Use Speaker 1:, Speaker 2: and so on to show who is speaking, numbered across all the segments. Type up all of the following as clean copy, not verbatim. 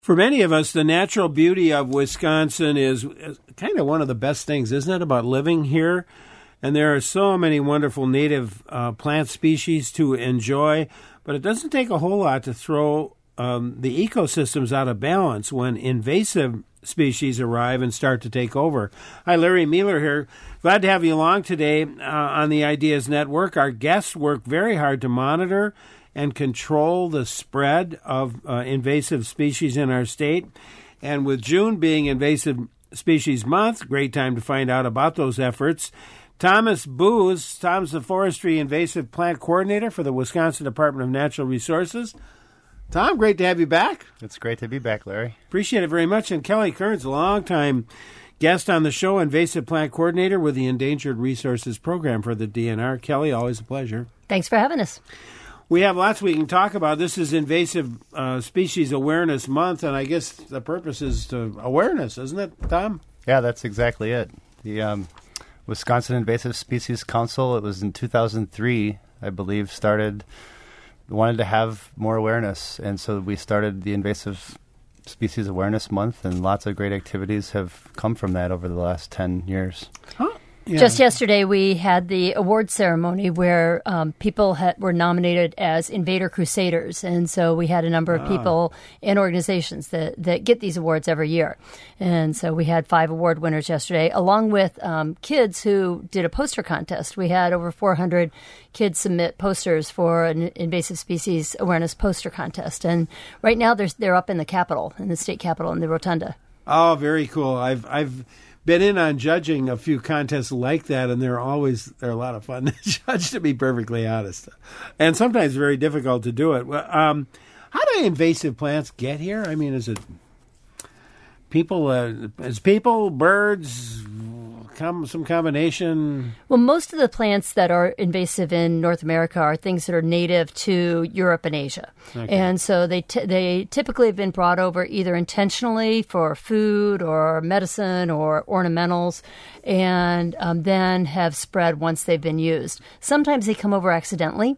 Speaker 1: For many of us, the natural beauty of Wisconsin is kind of one of the best things, isn't it, about living here? And there are so many wonderful native plant species to enjoy, but it doesn't take a whole lot to throw the ecosystems out of balance when invasive species arrive and start to take over. Hi, Larry Mueller here. Glad to have you along today on the Ideas Network. Our guests work very hard to monitor and control the spread of invasive species in our state. And with June being Invasive Species Month, great time to find out about those efforts. Thomas Booz, Tom's the Forestry Invasive Plant Coordinator for the Wisconsin Department of Natural Resources. Tom, great to have you back.
Speaker 2: It's great to be back, Larry.
Speaker 1: Appreciate it very much. And Kelly Kearns, a long-time guest on the show, Invasive Plant Coordinator with the Endangered Resources Program for the DNR. Kelly, always a pleasure.
Speaker 3: Thanks for having us.
Speaker 1: We have lots we can talk about. This is Invasive Species Awareness Month, and I guess the purpose is to awareness, isn't it, Tom?
Speaker 2: Yeah, that's exactly it. The Wisconsin Invasive Species Council, it was in 2003, I believe, wanted to have more awareness, and so we started the Invasive Species Awareness Month, and lots of great activities have come from that over the last 10 years.
Speaker 1: Huh? Yeah.
Speaker 3: Just yesterday, we had the award ceremony where people were nominated as Invader Crusaders. And so we had a number of people and organizations that get these awards every year. And so we had 5 award winners yesterday, along with kids who did a poster contest. We had over 400 kids submit posters for an invasive species awareness poster contest. And right now, they're up in the Capitol, in the state Capitol, in the Rotunda.
Speaker 1: Oh, very cool. I've been in on judging a few contests like that, and they're a lot of fun to judge, to be perfectly honest, and sometimes very difficult to do it. How do invasive plants get here? I mean, is it people, birds, some combination?
Speaker 3: Well, most of the plants that are invasive in North America are things that are native to Europe and Asia. Okay. And so they typically have been brought over either intentionally for food or medicine or ornamentals, and then have spread once they've been used. Sometimes they come over accidentally,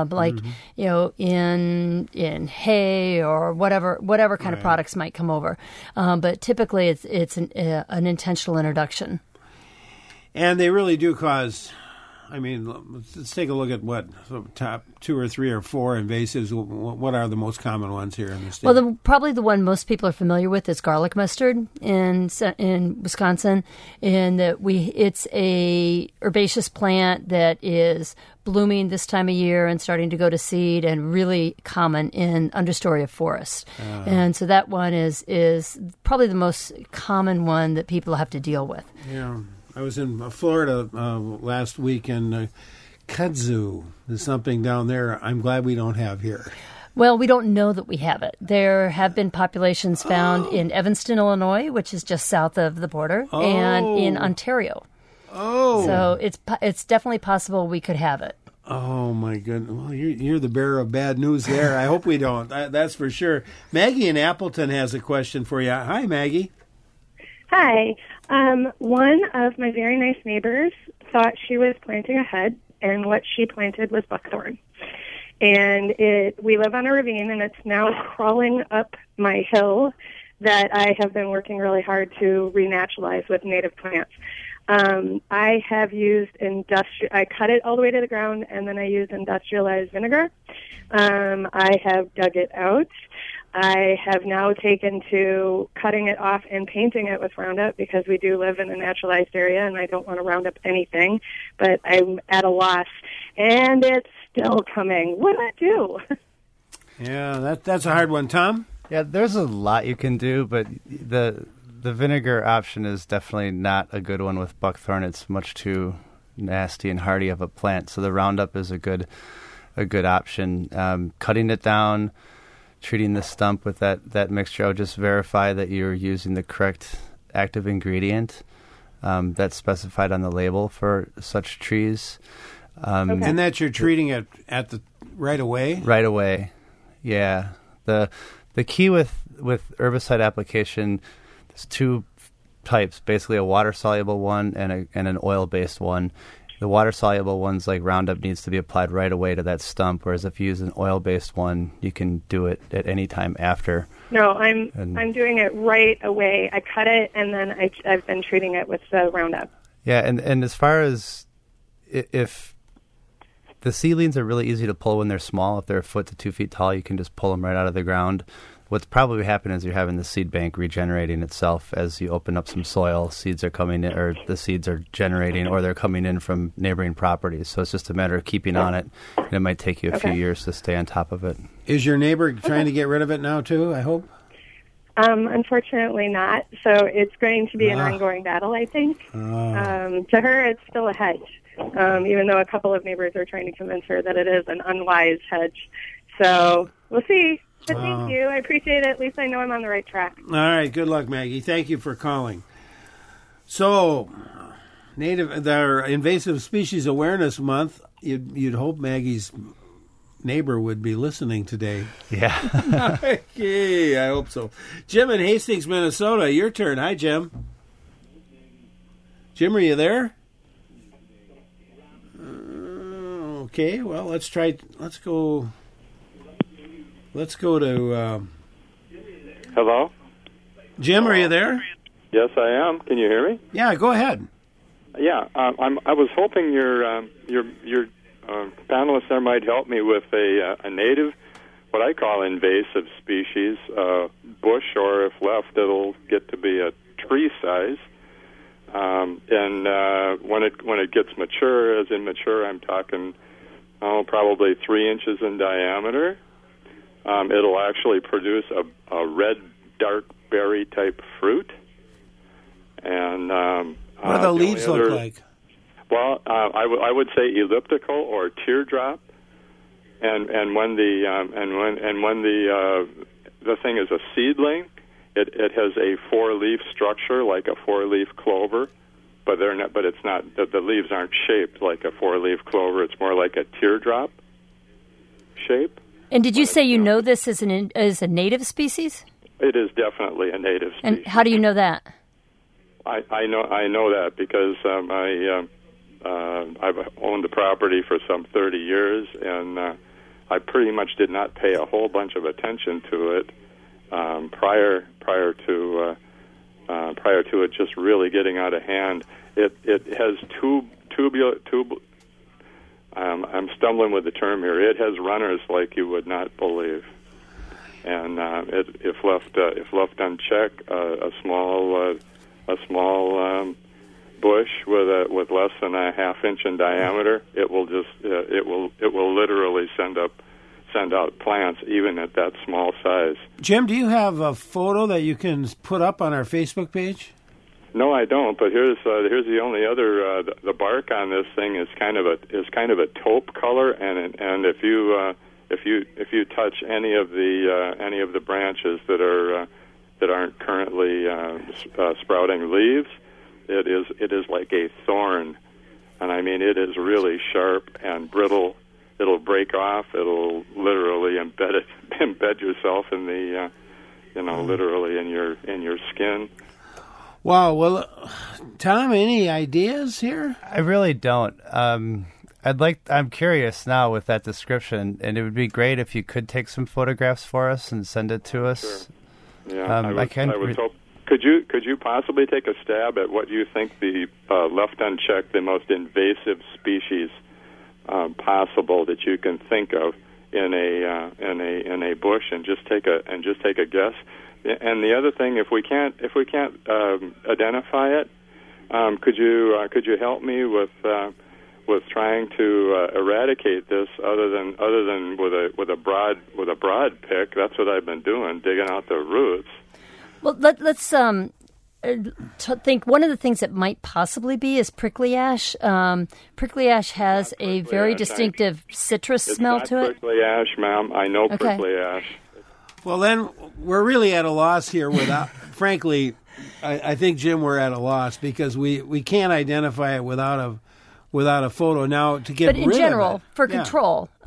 Speaker 3: in hay or whatever kind of products might come over. But typically it's an intentional introduction.
Speaker 1: And they really do cause, I mean, let's take a look at top 2 or 3 or 4 invasives. What are the most common ones here in the state?
Speaker 3: Well, probably the one most people are familiar with is garlic mustard in Wisconsin, in that it's a herbaceous plant that is blooming this time of year and starting to go to seed, and really common in understory of forest. And so that one is probably the most common one that people have to deal with.
Speaker 1: Yeah. I was in Florida last week, and kudzu is something down there I'm glad we don't have here.
Speaker 3: Well, we don't know that we have it. There have been populations found in Evanston, Illinois, which is just south of the border, and in Ontario.
Speaker 1: Oh.
Speaker 3: So it's definitely possible we could have it.
Speaker 1: Oh, my goodness. Well, you're the bearer of bad news there. I hope we don't. That's for sure. Maggie in Appleton has a question for you. Hi, Maggie.
Speaker 4: Hi. One of my very nice neighbors thought she was planting a hedge, and what she planted was buckthorn. And we live on a ravine, and it's now crawling up my hill that I have been working really hard to renaturalize with native plants. I have used I cut it all the way to the ground, and then I used industrialized vinegar. I have dug it out. I have now taken to cutting it off and painting it with Roundup, because we do live in a naturalized area and I don't want to round up anything, but I'm at a loss. And it's still coming. What do I do?
Speaker 1: Yeah, that's a hard one. Tom?
Speaker 2: Yeah, there's a lot you can do, but the vinegar option is definitely not a good one with buckthorn. It's much too nasty and hardy of a plant. So the Roundup is a good option. Cutting it down, treating the stump with that mixture, I would just verify that you're using the correct active ingredient that's specified on the label for such trees.
Speaker 1: Okay. And that you're treating it right away?
Speaker 2: Right away, yeah. The key with herbicide application, there's 2 types, basically a water-soluble one and an oil-based one. The water-soluble ones, like Roundup, needs to be applied right away to that stump, whereas if you use an oil-based one, you can do it at any time after.
Speaker 4: No, I'm doing it right away. I cut it, and then I've been treating it with the Roundup.
Speaker 2: Yeah, and as far as if the seedlings are really easy to pull when they're small, if they're a foot to 2 feet tall, you can just pull them right out of the ground. What's probably happening is you're having the seed bank regenerating itself as you open up some soil. Seeds are coming in, or the seeds are generating, or they're coming in from neighboring properties. So it's just a matter of keeping on it, and it might take you a few years to stay on top of it.
Speaker 1: Is your neighbor trying to get rid of it now too, I hope?
Speaker 4: Unfortunately not. So it's going to be an ongoing battle, I think. To her, it's still a hedge, even though a couple of neighbors are trying to convince her that it is an unwise hedge. So we'll see. But thank you. I appreciate it. At least I know I'm on the right track.
Speaker 1: All right. Good luck, Maggie. Thank you for calling. So, their Invasive Species Awareness Month, you'd hope Maggie's neighbor would be listening today.
Speaker 2: Yeah.
Speaker 1: Okay, I hope so. Jim in Hastings, Minnesota, your turn. Hi, Jim. Jim, are you there? Okay, well, let's go to...
Speaker 5: Hello?
Speaker 1: Jim, are you there?
Speaker 5: Yes, I am. Can you hear me?
Speaker 1: Yeah, go ahead.
Speaker 5: Yeah, I was hoping your panelists there might help me with a native, what I call invasive species, bush, or if left, it'll get to be a tree size. And when it gets mature, as in mature, I'm talking probably 3 inches in diameter. It'll actually produce a red, dark berry type fruit. And
Speaker 1: what do the leaves look like?
Speaker 5: Well, I would say elliptical or teardrop. And when the thing is a seedling, it has a 4-leaf structure like a 4-leaf clover, but it's not. The leaves aren't shaped like a 4-leaf clover. It's more like a teardrop shape.
Speaker 3: And did you say you know this as a native species?
Speaker 5: It is definitely a native species.
Speaker 3: And how do you know that?
Speaker 5: I know that because I've owned the property for some 30 years, and I pretty much did not pay a whole bunch of attention to it prior to it just really getting out of hand. It has I'm stumbling with the term here. It has runners like you would not believe, and if left unchecked, a small bush with less than a half-inch in diameter, it will literally send out plants even at that small size.
Speaker 1: Jim, do you have a photo that you can put up on our Facebook page?
Speaker 5: No, I don't. But here's the only other. The bark on this thing is kind of a taupe color, and if you touch any of the branches that aren't currently sprouting leaves, it is like a thorn, and I mean it is really sharp and brittle. It'll break off. It'll literally embed yourself in the literally in your skin.
Speaker 1: Wow. Well, Tom, any ideas here?
Speaker 2: I really don't. I'm curious now with that description, and it would be great if you could take some photographs for us and send it to us.
Speaker 5: Sure. Yeah, I would hope. Could you possibly take a stab at what you think the left unchecked, the most invasive species possible that you can think of in a bush, and just take a guess? And the other thing, if we can't identify it, could you help me with trying to eradicate this other than with a broad pick? That's what I've been doing, digging out the roots.
Speaker 3: Well, let's think. One of the things that might possibly be is prickly ash. Prickly ash has a very distinctive citrus smell to it.
Speaker 5: It's not prickly ash, ma'am. I know prickly ash.
Speaker 1: Well, then we're really at a loss here. Frankly, I think, Jim, we're at a loss because we can't identify it without a photo. Now, to get rid of it.
Speaker 3: But in general, for control,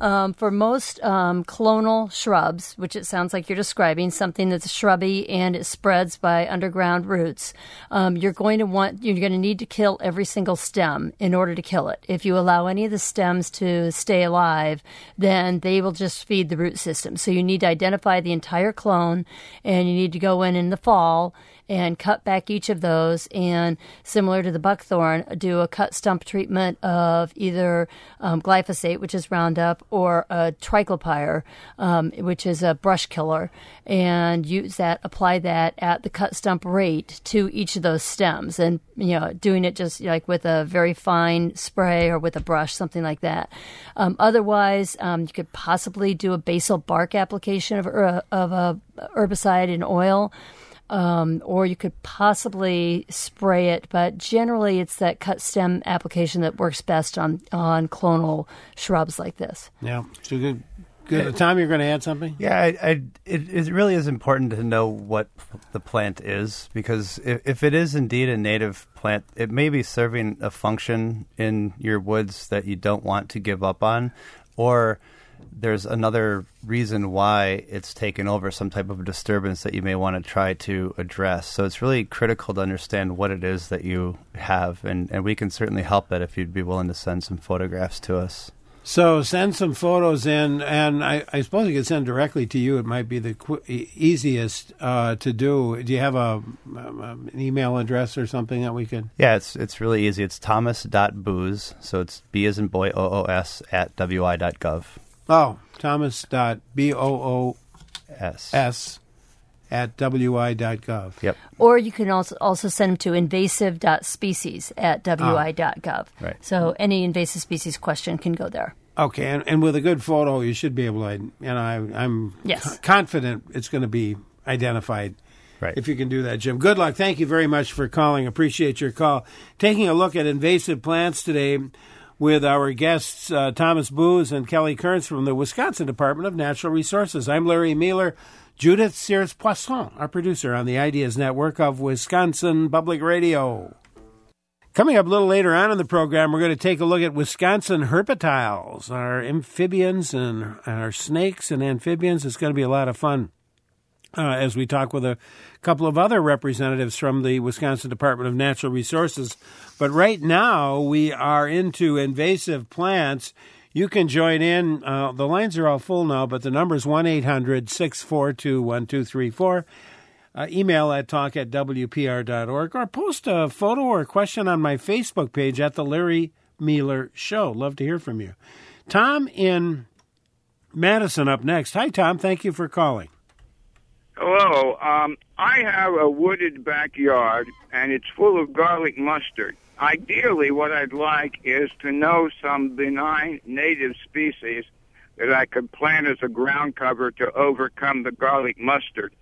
Speaker 3: For most clonal shrubs, which it sounds like you're describing, something that's shrubby and it spreads by underground roots, you're going to need to kill every single stem in order to kill it. If you allow any of the stems to stay alive, then they will just feed the root system. So you need to identify the entire clone, and you need to go in the fall and cut back each of those, and similar to the buckthorn, do a cut stump treatment of either glyphosate, which is Roundup, or a triclopyr, which is a brush killer, and apply that at the cut stump rate to each of those stems, and doing it just like with a very fine spray or with a brush, something like that. Otherwise, you could possibly do a basal bark application of a herbicide in oil. Or you could possibly spray it, but generally it's that cut stem application that works best on clonal shrubs like this.
Speaker 1: Yeah, so good. Tom, you're going to add something?
Speaker 2: Yeah, it really is important to know what the plant is, because if it is indeed a native plant, it may be serving a function in your woods that you don't want to give up on, or there's another reason why it's taken over, some type of disturbance that you may want to try to address. So it's really critical to understand what it is that you have, and we can certainly help that if you'd be willing to send some photographs to us.
Speaker 1: So send some photos in, and I suppose you could send directly to you. It might be the easiest to do. Do you have an email address or something that we could?
Speaker 2: Yeah, it's really easy. It's thomas.boos, so it's B as in boy, OOS, @wi.gov.
Speaker 1: Oh, thomas.boos at wi.gov.
Speaker 2: Yep.
Speaker 3: Or you can also send them to invasive.species@wi.gov.
Speaker 2: Right.
Speaker 3: So any invasive species question can go there.
Speaker 1: Okay, and with a good photo, you should be able to, I'm confident it's going to be identified.
Speaker 2: Right.
Speaker 1: If you can do that, Jim. Good luck. Thank you very much for calling. Appreciate your call. Taking a look at invasive plants today with our guests, Thomas Boos and Kelly Kearns from the Wisconsin Department of Natural Resources. I'm Larry Mueller. Judith Sears-Poisson, our producer on the Ideas Network of Wisconsin Public Radio. Coming up a little later on in the program, we're going to take a look at Wisconsin herpetiles, our amphibians and our snakes and amphibians. It's going to be a lot of fun as we talk with a couple of other representatives from the Wisconsin Department of Natural Resources. But right now, we are into invasive plants. You can join in. The lines are all full now, but the number is 1-800-642-1234. Email at talk@wpr.org, or post a photo or a question on my Facebook page at The Larry Mueller Show. Love to hear from you. Tom in Madison up next. Hi, Tom. Thank you for calling.
Speaker 6: Hello. I have a wooded backyard, and it's full of garlic mustard. Ideally, what I'd like is to know some benign native species that I could plant as a ground cover to overcome the garlic mustard.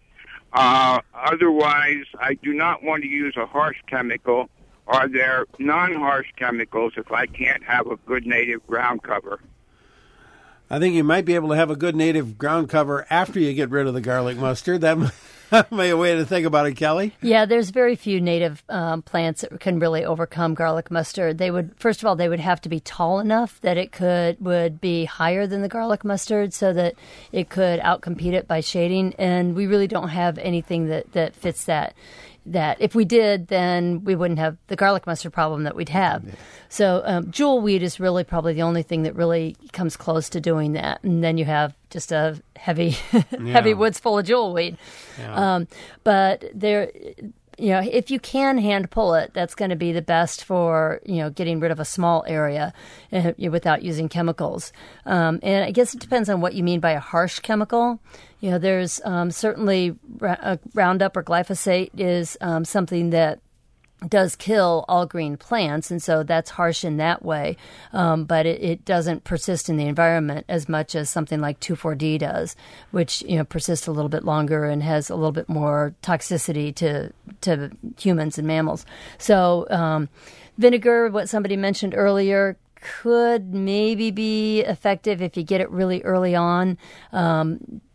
Speaker 6: Otherwise, I do not want to use a harsh chemical. Are there non-harsh chemicals if I can't have a good native ground cover?
Speaker 1: I think you might be able to have a good native ground cover after you get rid of the garlic mustard. That may be a way to think about it, Kelly.
Speaker 3: Yeah, there's very few native plants that can really overcome garlic mustard. They would have to be tall enough that it would be higher than the garlic mustard so that it could outcompete it by shading. And we really don't have anything that fits that. If we did, then we wouldn't have the garlic mustard problem that we'd have. Yeah. So jewelweed is really probably the only thing that really comes close to doing that. And then you have just a heavy woods full of jewelweed. Yeah. But there, if you can hand pull it, that's going to be the best for, getting rid of a small area without using chemicals. And I guess it depends on what you mean by a harsh chemical. There's certainly Roundup or glyphosate is something that does kill all green plants, and so that's harsh in that way. But it doesn't persist in the environment as much as something like 2,4-D does, which persists a little bit longer and has a little bit more toxicity to humans and mammals. So vinegar, what somebody mentioned earlier, could maybe be effective if you get it really early on.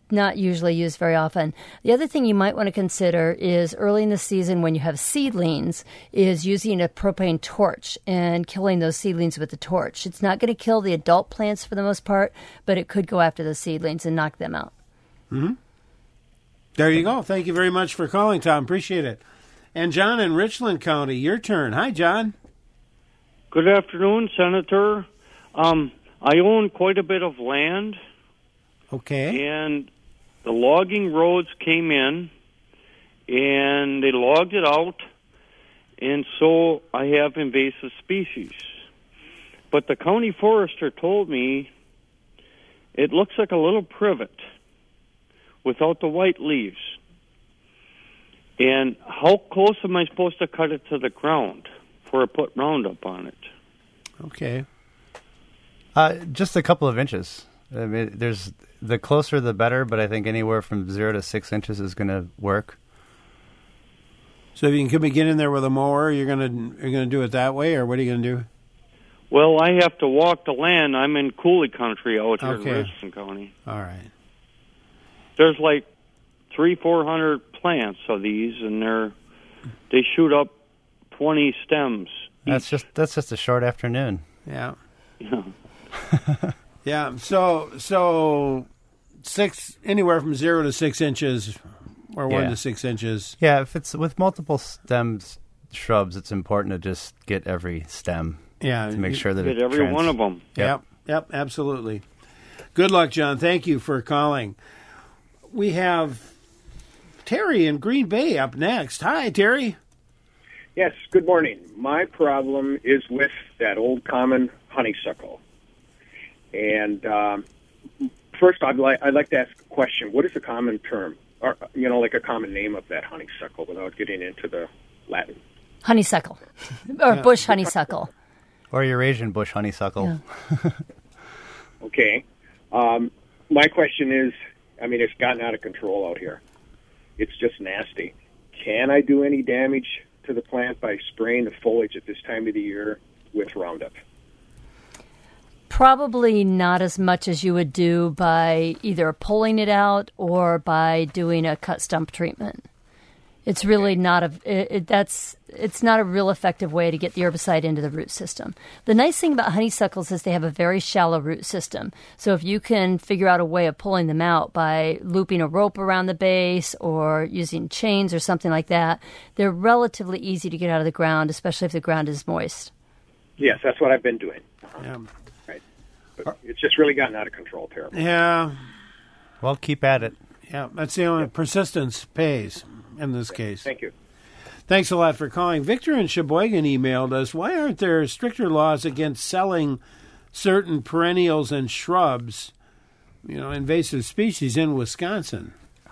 Speaker 3: not usually used very often. The other thing you might want to consider is early in the season when you have seedlings is using a propane torch and killing those seedlings with the torch. It's not going to kill the adult plants for the most part, but it could go after the seedlings and knock them out.
Speaker 1: Mm-hmm. There you go. Thank you very much for calling, Tom. Appreciate it. And John in Richland County, your turn. Hi, John.
Speaker 7: Good afternoon, Senator. I own quite a bit of land.
Speaker 1: Okay.
Speaker 7: And the logging roads came in, and they logged it out, and so I have invasive species. But the county forester told me it looks like a little privet without the white leaves. And how close am I supposed to cut it to the ground before I put Roundup on it?
Speaker 1: Okay.
Speaker 2: Just a couple of inches. I mean, there's the closer the better, but I think anywhere from 0 to 6 inches is going to work.
Speaker 1: So if you can get in there with a mower, you're gonna do it that way, or what are you gonna do?
Speaker 7: Well, I have to walk the land. I'm in Cooley country out here in Richland County.
Speaker 1: All right.
Speaker 7: There's like 300-400 plants of these, and they shoot up 20 stems.
Speaker 2: That's just a short afternoon.
Speaker 1: Yeah.
Speaker 7: Yeah.
Speaker 1: Yeah. So anywhere from 0 to 6 inches, or 1 to 6 inches.
Speaker 2: Yeah. If it's with multiple stems, shrubs, it's important to just get every stem.
Speaker 1: Yeah.
Speaker 2: To make sure that
Speaker 7: get every one of them.
Speaker 1: Yep. Absolutely. Good luck, John. Thank you for calling. We have Terry in Green Bay up next. Hi, Terry.
Speaker 8: Yes, good morning. My problem is with that old common honeysuckle. And first, I'd like to ask a question. What is the common term, or like a common name of that honeysuckle, without getting into the Latin?
Speaker 3: Honeysuckle, or bush honeysuckle,
Speaker 2: or Eurasian bush honeysuckle.
Speaker 3: Yeah.
Speaker 8: Okay. My question is, it's gotten out of control out here. It's just nasty. Can I do any damage to the plant by spraying the foliage at this time of the year with Roundup?
Speaker 3: Probably not as much as you would do by either pulling it out or by doing a cut stump treatment. It's really not it's not a real effective way to get the herbicide into the root system. The nice thing about honeysuckles is they have a very shallow root system. So if you can figure out a way of pulling them out by looping a rope around the base or using chains or something like that, they're relatively easy to get out of the ground, especially if the ground is moist.
Speaker 8: Yes, that's what I've been doing.
Speaker 1: Yeah.
Speaker 8: Right. But it's just really gotten out of control, terrible.
Speaker 1: Yeah.
Speaker 2: Well, keep at it.
Speaker 1: Yeah, that's the only persistence pays in this case.
Speaker 8: Thank you.
Speaker 1: Thanks a lot for calling. Victor in Sheboygan emailed us, why aren't there stricter laws against selling certain perennials and shrubs, invasive species in Wisconsin?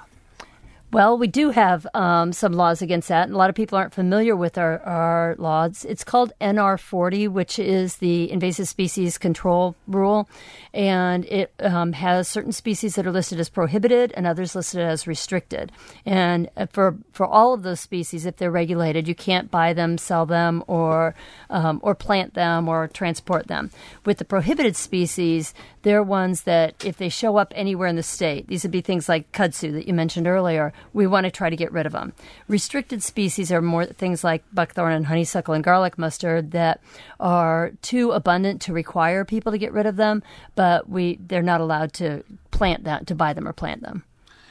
Speaker 3: Well, we do have some laws against that, and a lot of people aren't familiar with our laws. It's called NR 40, which is the Invasive Species Control Rule, and it has certain species that are listed as prohibited and others listed as restricted. And for all of those species, if they're regulated, you can't buy them, sell them, or plant them or transport them. With the prohibited species, they're ones that if they show up anywhere in the state, these would be things like kudzu that you mentioned earlier, we want to try to get rid of them. Restricted species are more things like buckthorn and honeysuckle and garlic mustard that are too abundant to require people to get rid of them, but they're not allowed to plant that, to buy them or plant them.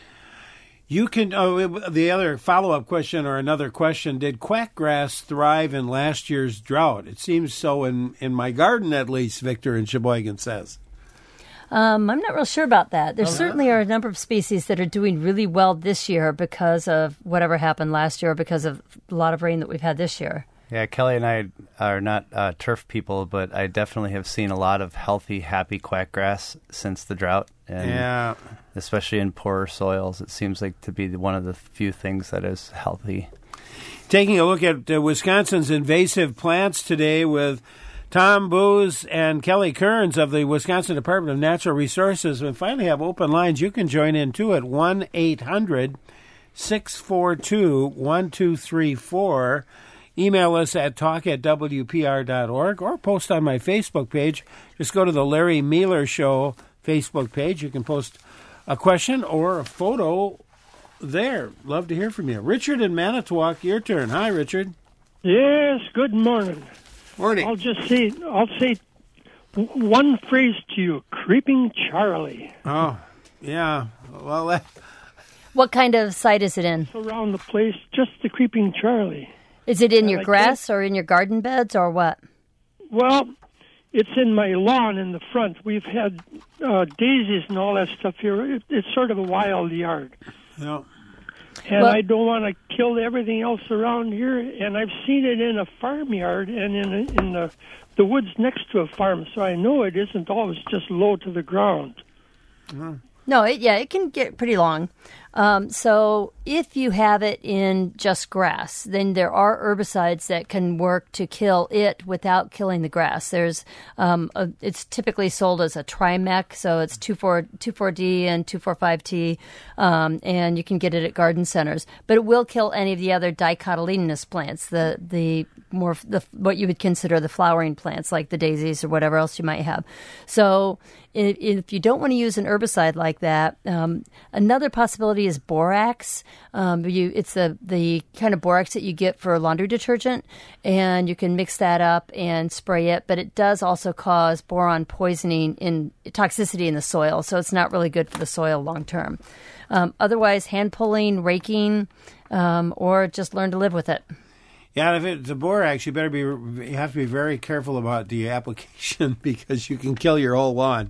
Speaker 1: You can. The other follow-up question or another question: did quackgrass thrive in last year's drought? It seems so in my garden, at least. Victor in Sheboygan says.
Speaker 3: I'm not real sure about that. There certainly are a number of species that are doing really well this year because of whatever happened last year, or because of a lot of rain that we've had this year.
Speaker 2: Yeah, Kelly and I are not turf people, but I definitely have seen a lot of healthy, happy quackgrass since the drought. And especially in poorer soils, it seems like to be one of the few things that is healthy.
Speaker 1: Taking a look at Wisconsin's invasive plants today with Tom Booz and Kelly Kearns of the Wisconsin Department of Natural Resources. We finally have open lines. You can join in, too, at 1-800-642-1234. Email us at talk@wpr.org or post on my Facebook page. Just go to the Larry Mealer Show Facebook page. You can post a question or a photo there. Love to hear from you. Richard in Manitowoc, your turn. Hi, Richard.
Speaker 9: Yes, good morning.
Speaker 1: Morning.
Speaker 9: I'll say one phrase to you, Creeping Charlie.
Speaker 1: Oh, yeah. Well,
Speaker 3: What kind of site is it in?
Speaker 9: Around the place, just the Creeping Charlie.
Speaker 3: Is it in your grass or in your garden beds or what?
Speaker 9: Well, it's in my lawn in the front. We've had daisies and all that stuff here. It's sort of a wild yard.
Speaker 1: Yeah.
Speaker 9: And I don't want to kill everything else around here. And I've seen it in a farmyard and in the woods next to a farm, so I know it isn't always just low to the ground.
Speaker 1: Mm-hmm.
Speaker 3: No, it can get pretty long. So if you have it in just grass, then there are herbicides that can work to kill it without killing the grass. There's it's typically sold as a Trimec, so it's 2,4-D and 2,4,5-T, and you can get it at garden centers. But it will kill any of the other dicotyledonous plants, the what you would consider the flowering plants, like the daisies or whatever else you might have. So if you don't want to use an herbicide like that, another possibility is borax. It's the kind of borax that you get for laundry detergent, and you can mix that up and spray it. But it does also cause boron poisoning toxicity in the soil, so it's not really good for the soil long term. Otherwise, hand pulling, raking, or just learn to live with it.
Speaker 1: Yeah, if it's a borax, you have to be very careful about the application because you can kill your whole lawn.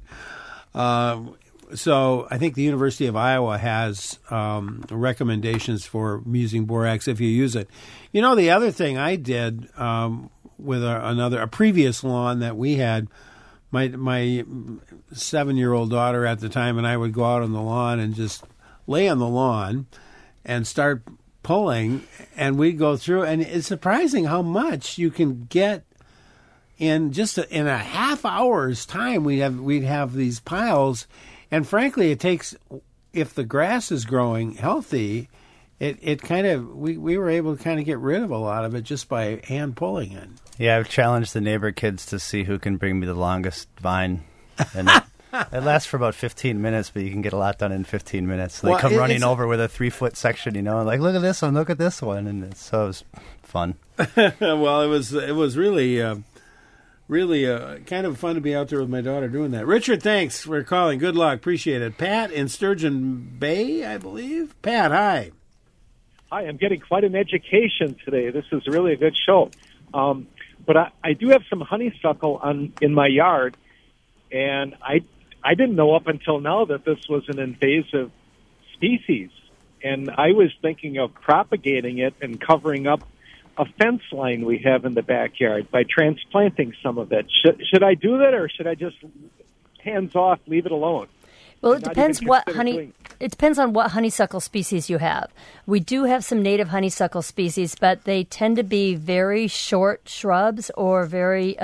Speaker 1: So I think the University of Iowa has recommendations for using borax if you use it. You know, the other thing I did with a previous lawn that we had, my 7-year-old daughter at the time and I would go out on the lawn and just lay on the lawn and start pulling, and we'd go through, and it's surprising how much you can get in a half hour's time. We'd have these piles, and frankly, it takes, if the grass is growing healthy, it kind of we were able to kind of get rid of a lot of it just by hand pulling it.
Speaker 2: Yeah, I've challenged the neighbor kids to see who can bring me the longest vine, and it lasts for about 15 minutes, but you can get a lot done in 15 minutes. So they come running over with a 3-foot section, and like, look at this one, look at this one, and so it was fun.
Speaker 1: Well, it was really kind of fun to be out there with my daughter doing that. Richard, thanks for calling. Good luck, appreciate it. Pat in Sturgeon Bay, I believe. Pat, hi.
Speaker 10: Hi, I'm getting quite an education today. This is really a good show. But I do have some honeysuckle in my yard, and I didn't know up until now that this was an invasive species, and I was thinking of propagating it and covering up a fence line we have in the backyard by transplanting some of it. Should I do that, or should I just hands off, leave it alone?
Speaker 3: Well, it depends It depends on what honeysuckle species you have. We do have some native honeysuckle species, but they tend to be very short shrubs or very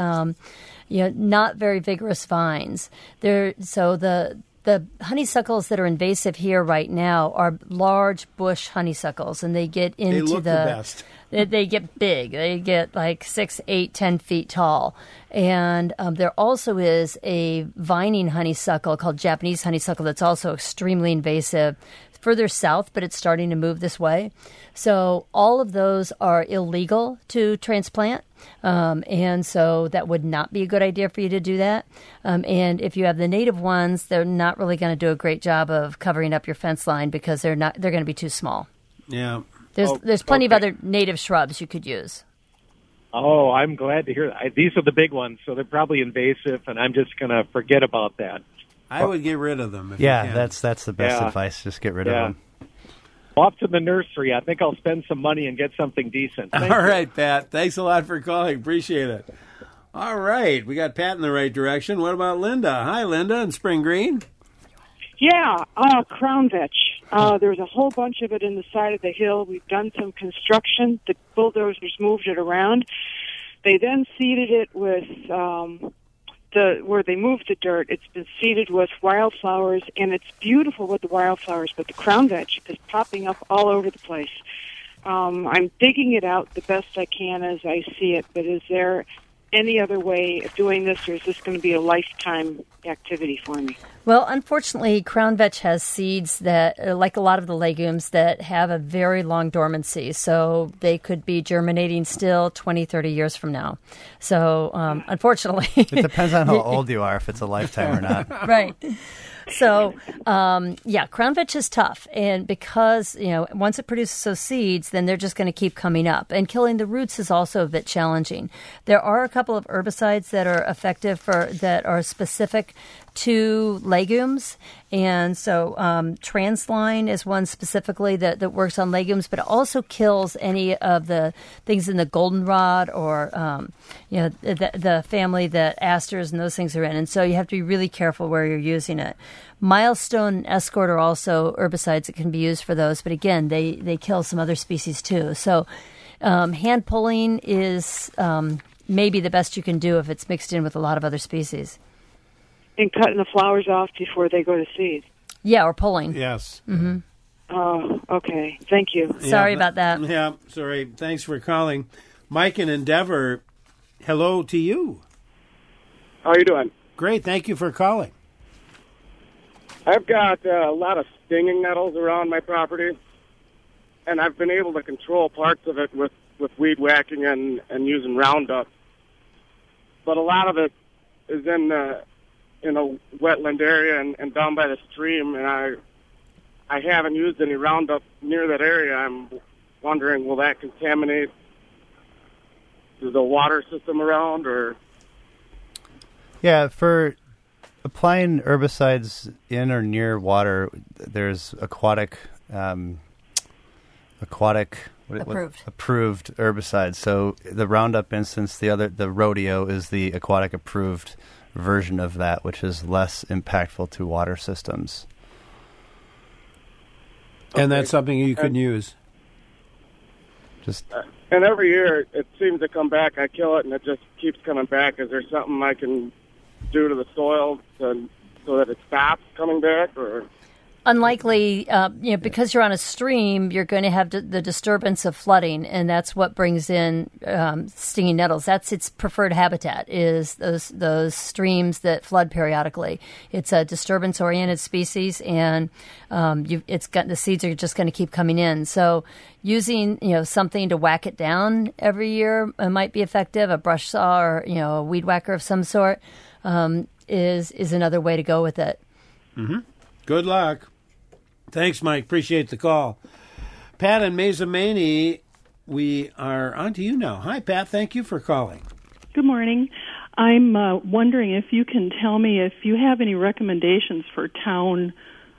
Speaker 3: not very vigorous vines. So the honeysuckles that are invasive here right now are large bush honeysuckles, and they get into
Speaker 1: the best.
Speaker 3: They get big. They get like 6, 8, 10 feet tall. And there also is a vining honeysuckle called Japanese honeysuckle that's also extremely invasive further south, but it's starting to move this way. So all of those are illegal to transplant. And so that would not be a good idea for you to do that. And if you have the native ones, they're not really going to do a great job of covering up your fence line because they're going to be too small.
Speaker 1: Yeah.
Speaker 3: There's plenty of other native shrubs you could use.
Speaker 10: Oh, I'm glad to hear that. These are the big ones, so they're probably invasive, and I'm just going to forget about that.
Speaker 1: I would get rid of them. If you can.
Speaker 2: that's the best advice. Just get rid of them.
Speaker 10: Off to the nursery. I think I'll spend some money and get something decent.
Speaker 1: All right, Pat. Thanks a lot for calling. Appreciate it. All right. We got Pat in the right direction. What about Linda? Hi, Linda in Spring Green.
Speaker 11: Yeah, crown vetch. There's a whole bunch of it in the side of the hill. We've done some construction. The bulldozers moved it around. They then seeded it with where they moved the dirt. It's been seeded with wildflowers, and it's beautiful with the wildflowers, but the crown vetch is popping up all over the place. I'm digging it out the best I can as I see it, but is there any other way of doing this, or is this going to be a lifetime activity for me?
Speaker 3: Well, unfortunately, crown vetch has seeds that, like a lot of the legumes, that have a very long dormancy. So they could be germinating still 20, 30 years from now. So, unfortunately...
Speaker 2: It depends on how old you are, if it's a lifetime or not.
Speaker 3: Right. So, crown vetch is tough. And because, once it produces those seeds, then they're just going to keep coming up. And killing the roots is also a bit challenging. There are a couple of herbicides that are effective that are specific to legumes. And so Transline is one specifically that works on legumes, but it also kills any of the things in the goldenrod or, the family that asters and those things are in. And so you have to be really careful where you're using it. Milestone and Escort are also herbicides that can be used for those. But again, they kill some other species too. So hand pulling is maybe the best you can do if it's mixed in with a lot of other species.
Speaker 11: And cutting the flowers off before they go to seed.
Speaker 3: Yeah, or pulling.
Speaker 1: Yes.
Speaker 3: Mm-hmm.
Speaker 11: Oh, okay. Thank you.
Speaker 3: Sorry about that.
Speaker 1: Yeah, sorry. Thanks for calling. Mike in Endeavor, hello to you.
Speaker 12: How are you doing?
Speaker 1: Great. Thank you for calling.
Speaker 12: I've got a lot of stinging nettles around my property, and I've been able to control parts of it with weed whacking and using Roundup. But a lot of it is in a wetland area and down by the stream, and I haven't used any Roundup near that area. I'm wondering, will that contaminate the water system around, or?
Speaker 2: Yeah, for applying herbicides in or near water, there's approved herbicides. So the Roundup instance, the Rodeo is the aquatic approved version of that, which is less impactful to water systems.
Speaker 1: And that's something you can use.
Speaker 12: And every year it seems to come back. I kill it, and it just keeps coming back. Is there something I can do to the soil so that it stops coming back, or?
Speaker 3: Unlikely, because you're on a stream, you're going to have the disturbance of flooding, and that's what brings in stinging nettles. That's its preferred habitat, is those streams that flood periodically. It's a disturbance-oriented species, and the seeds are just going to keep coming in. So using something to whack it down every year might be effective. A brush saw or a weed whacker of some sort is another way to go with it.
Speaker 1: Mm-hmm. Good luck. Thanks, Mike. Appreciate the call. Pat and Mazamani, we are on to you now. Hi, Pat. Thank you for calling.
Speaker 13: Good morning. I'm wondering if you can tell me if you have any recommendations for townships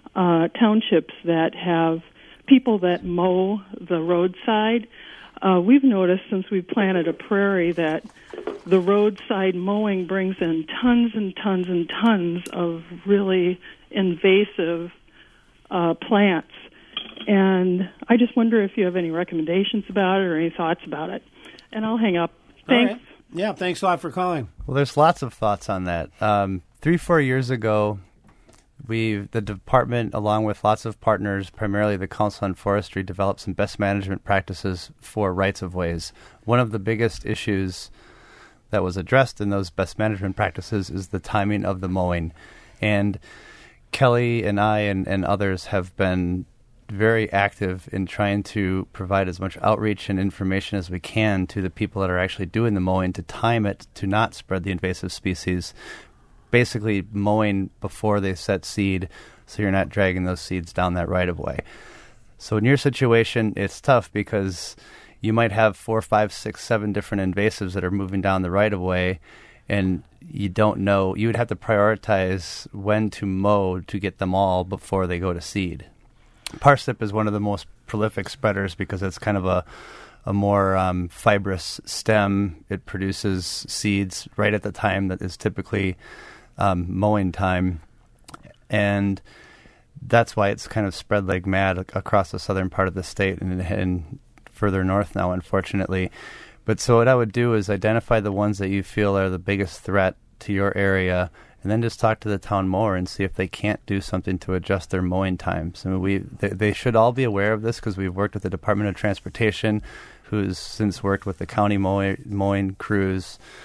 Speaker 13: that have people that mow the roadside. We've noticed since we've planted a prairie that the roadside mowing brings in tons and tons and tons of really invasive plants. And I just wonder if you have any recommendations about it or any thoughts about it. And I'll hang up. Thanks.
Speaker 1: Right. Yeah, thanks a lot for calling.
Speaker 2: Well, there's lots of thoughts on that. 3-4 years ago, the department, along with lots of partners, primarily the Council on Forestry, developed some best management practices for rights-of-ways. One of the biggest issues that was addressed in those best management practices is the timing of the mowing. And Kelly and I and others have been very active in trying to provide as much outreach and information as we can to the people that are actually doing the mowing to time it to not spread the invasive species, basically mowing before they set seed so you're not dragging those seeds down that right-of-way. So in your situation, it's tough because you might have 4, 5, 6, 7 different invasives that are moving down the right-of-way, and you don't know. You would have to prioritize when to mow to get them all before they go to seed. Parsnip is one of the most prolific spreaders because it's kind of a more fibrous stem. It produces seeds right at the time that is typically mowing time, and that's why it's kind of spread like mad across the southern part of the state and further north now, unfortunately. But so what I would do is identify the ones that you feel are the biggest threat to your area, and then just talk to the town mower and see if they can't do something to adjust their mowing times. I mean, they should all be aware of this because we've worked with the Department of Transportation, who's since worked with the county mowing crews.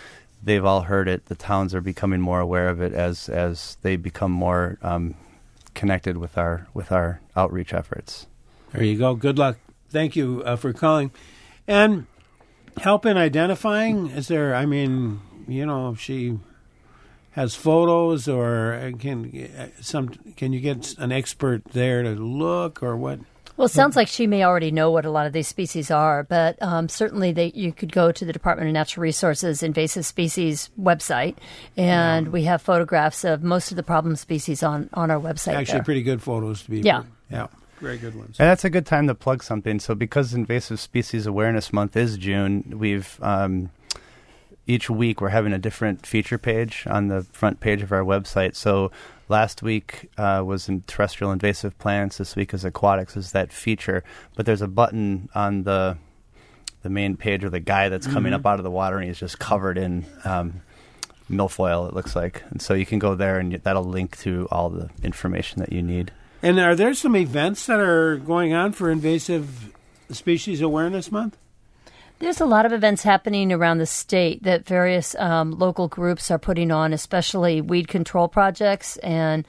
Speaker 2: they've all heard it. The towns are becoming more aware of it as they become more connected with our outreach efforts.
Speaker 1: There you go. Good luck. Thank you for calling. And help in identifying? Is there, if she has photos, or can you get an expert there to look, or what?
Speaker 3: Well, it sounds like she may already know what a lot of these species are, but certainly you could go to the Department of Natural Resources Invasive Species website, and we have photographs of most of the problem species on our website.
Speaker 1: Actually, pretty good photos to be.
Speaker 3: Yeah.
Speaker 1: Very good ones.
Speaker 2: And that's a good time to plug something. So because Invasive Species Awareness Month is June, we've each week we're having a different feature page on the front page of our website. So last week was in terrestrial invasive plants. This week is aquatics, is that feature. But there's a button on the main page, or the guy that's coming up out of the water, and he's just covered in milfoil, it looks like. And so you can go there, and that'll link to all the information that you need.
Speaker 1: And are there some events that are going on for Invasive Species Awareness Month?
Speaker 3: There's a lot of events happening around the state that various local groups are putting on, especially weed control projects and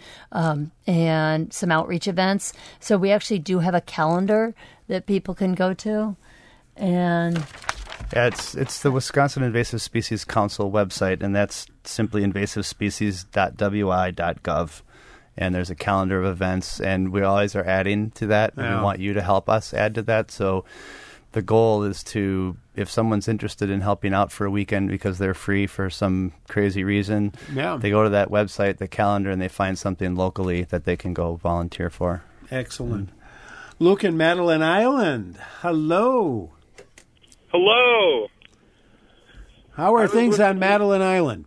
Speaker 3: some outreach events. So we actually do have a calendar that people can go to. And
Speaker 2: yeah, it's the Wisconsin Invasive Species Council website, and that's simply invasivespecies.wi.gov. And there's a calendar of events, and we always are adding to that. And we want you to help us add to that. So the goal is to, if someone's interested in helping out for a weekend because they're free for some crazy reason, they go to that website, the calendar, and they find something locally that they can go volunteer for.
Speaker 1: Excellent. Luke in Madeline Island. Hello.
Speaker 14: Hello.
Speaker 1: How are things on Madeline Island?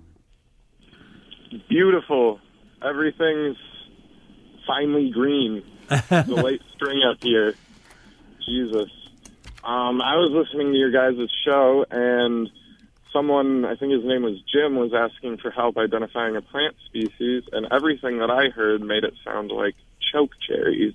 Speaker 14: Beautiful. Everything's finally green. The late spring up here. Jesus. I was listening to your guys' show, and someone, I think his name was Jim, was asking for help identifying a plant species, and everything that I heard made it sound like choke cherries,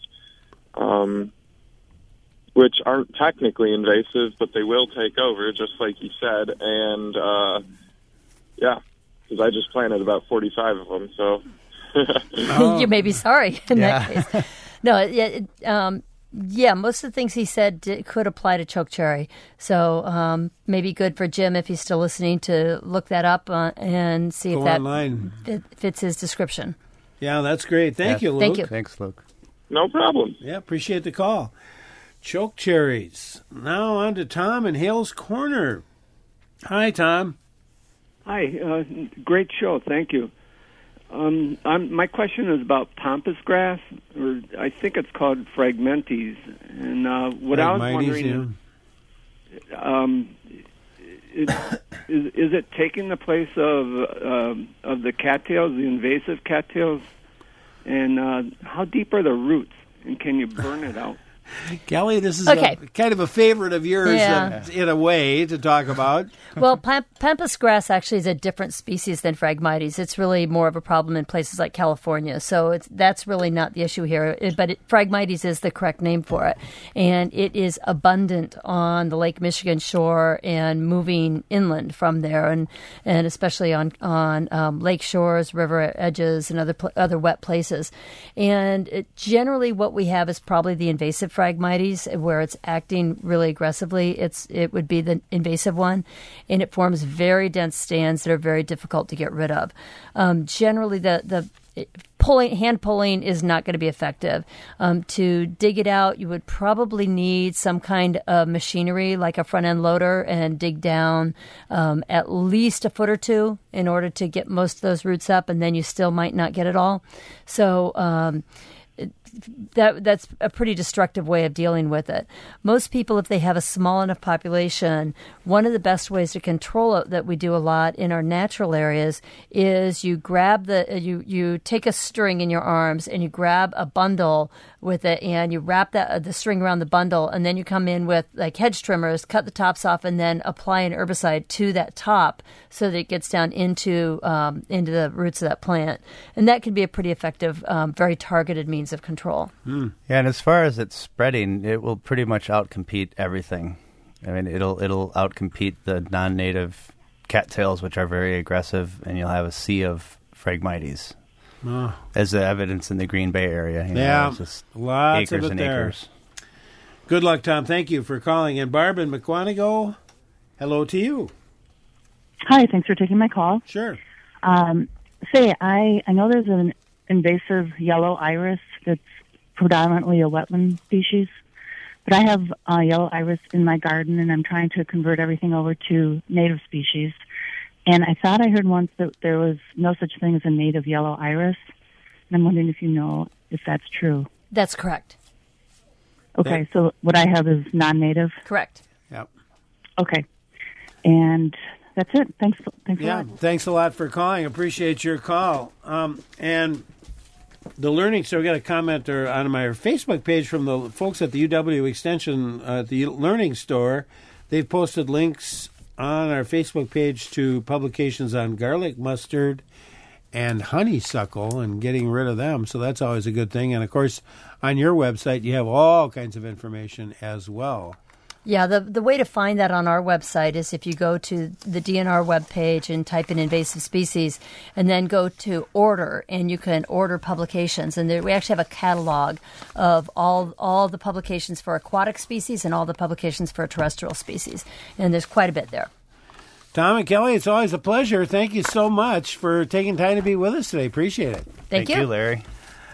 Speaker 14: which aren't technically invasive, but they will take over, just like you said. And, because I just planted about 45 of them, so...
Speaker 3: You may be sorry in that case. No, most of the things he said could apply to chokecherry. So maybe good for Jim, if he's still listening, to look that up and see if that fits his description.
Speaker 1: Yeah, that's great. Thank you, Luke.
Speaker 3: Thank you.
Speaker 2: Thanks, Luke.
Speaker 14: No problem.
Speaker 1: Yeah, appreciate the call. Chokecherries. Now on to Tom in Hales Corner. Hi, Tom.
Speaker 15: Hi. Great show. Thank you. My question is about pampas grass, or I think it's called Phragmites. And what I was wondering is it taking the place of the cattails, the invasive cattails? And how deep are the roots? And can you burn it out?
Speaker 1: Kelly, this is kind of a favorite of yours in a way to talk about.
Speaker 3: Well, pampas grass actually is a different species than Phragmites. It's really more of a problem in places like California. So that's really not the issue here. But Phragmites is the correct name for it. And it is abundant on the Lake Michigan shore and moving inland from there, and especially on lake shores, river edges, and other wet places. And generally what we have is probably the invasive Phragmites, where it's acting really aggressively. It would be the invasive one, and it forms very dense stands that are very difficult to get rid of. Generally, the hand pulling is not going to be effective. To dig it out, you would probably need some kind of machinery, like a front end loader, and dig down at least a foot or two in order to get most of those roots up, and then you still might not get it all. So that's a pretty destructive way of dealing with it. Most people, if they have a small enough population, one of the best ways to control it that we do a lot in our natural areas is you grab you take a string in your arms and you grab a bundle with it, and you wrap the string around the bundle, and then you come in with like hedge trimmers, cut the tops off, and then apply an herbicide to that top so that it gets down into the roots of that plant. And that can be a pretty effective, very targeted means of control.
Speaker 2: Yeah, and as far as it's spreading, it will pretty much outcompete everything. I mean, it'll outcompete the non-native cattails, which are very aggressive, and you'll have a sea of Phragmites. As the evidence in the Green Bay area.
Speaker 1: Just lots
Speaker 2: acres
Speaker 1: of it
Speaker 2: and
Speaker 1: there.
Speaker 2: acres.
Speaker 1: Good luck, Tom. Thank you for calling. And Barb in McQuantico, hello to you.
Speaker 16: Hi, thanks for taking my call.
Speaker 1: Sure.
Speaker 16: I know there's an invasive yellow iris that's predominantly a wetland species, but I have yellow iris in my garden, and I'm trying to convert everything over to native species. And I thought I heard once that there was no such thing as a native yellow iris, and I'm wondering if you know if that's true.
Speaker 3: That's correct.
Speaker 16: Okay, so what I have is non-native?
Speaker 3: Correct.
Speaker 1: Yep.
Speaker 16: Okay. And that's it. Thanks a lot.
Speaker 1: Thanks a lot for calling. Appreciate your call. And the Learning Store, we got a commenter on my Facebook page from the folks at the UW Extension at the Learning Store. They've posted links on our Facebook page to publications on garlic mustard and honeysuckle and getting rid of them. So that's always a good thing. And, of course, on your website, you have all kinds of information as well.
Speaker 3: Yeah, the way to find that on our website is if you go to the DNR webpage and type in invasive species and then go to order, and you can order publications. And we actually have a catalog of all the publications for aquatic species and all the publications for terrestrial species. And there's quite a bit there.
Speaker 1: Tom and Kelly, it's always a pleasure. Thank you so much for taking time to be with us today. Appreciate it.
Speaker 3: Thank you,
Speaker 2: Larry.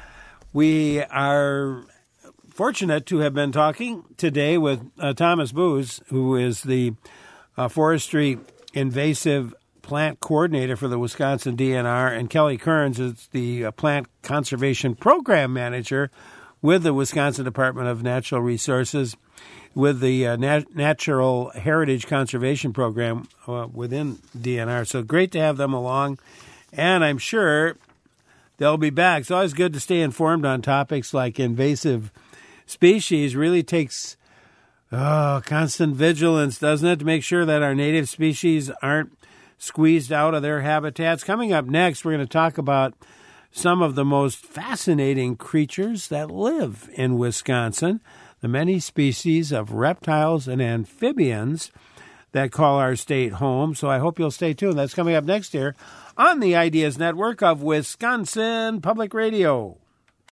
Speaker 1: We are fortunate to have been talking today with Thomas Booz, who is the forestry invasive plant coordinator for the Wisconsin DNR, and Kelly Kearns is the plant conservation program manager with the Wisconsin Department of Natural Resources, with the Natural Heritage Conservation Program within DNR. So great to have them along, and I'm sure they'll be back. It's always good to stay informed on topics like invasive species. Really takes constant vigilance, doesn't it, to make sure that our native species aren't squeezed out of their habitats. Coming up next, we're going to talk about some of the most fascinating creatures that live in Wisconsin, the many species of reptiles and amphibians that call our state home. So I hope you'll stay tuned. That's coming up next here on the Ideas Network of Wisconsin Public Radio.